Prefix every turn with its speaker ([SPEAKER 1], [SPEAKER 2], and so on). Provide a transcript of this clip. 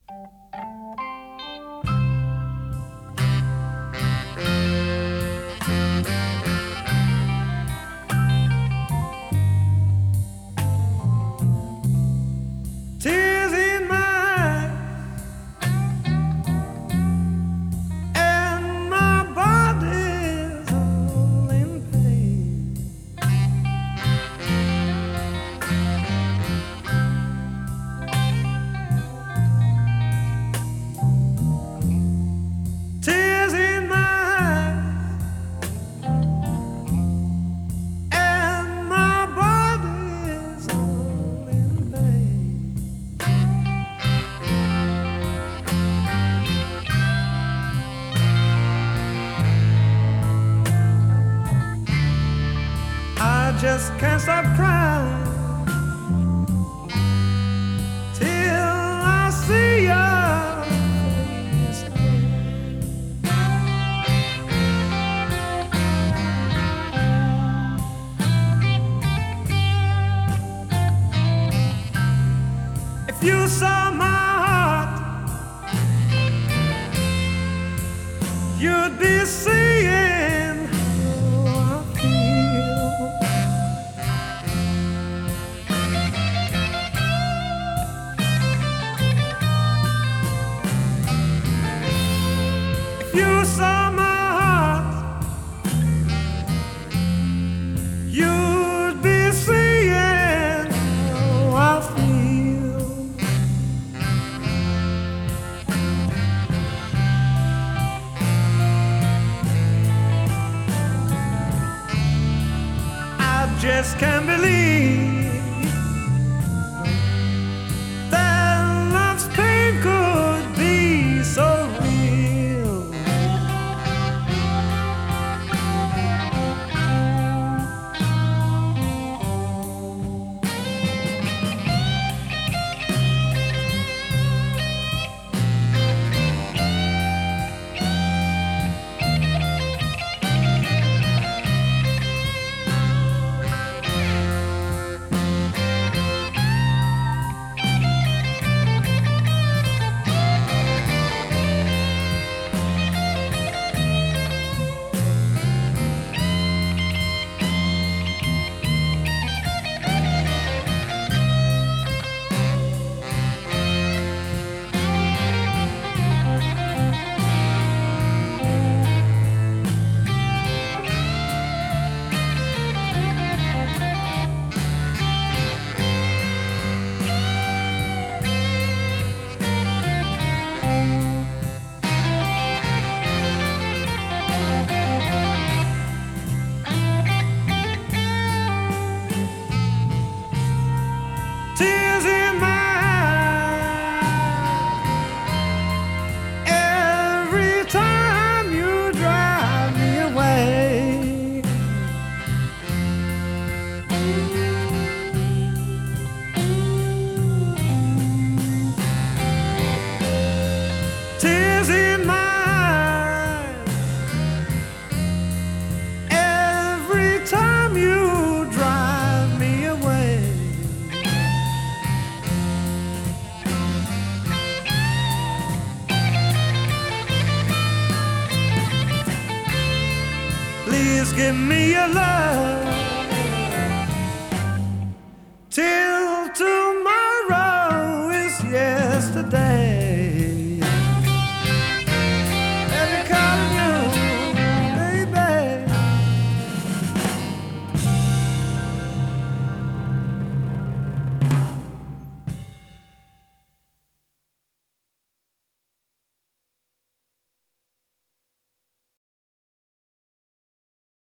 [SPEAKER 1] Tears in my eyes and my body's all in pain. Tears in my eyes and my body's all in pain. I just can't stop crying till I see your face again. If you saw my heart, you'd be seeing how I feel. If you saw my heart, you'd be seeing how I feel. I just can't believe that love's pain could be so real. Tears in my eyes every time you drive me away. Tears in my eyes every time you drive me away. Please give me your love till tomorrow is yesterday.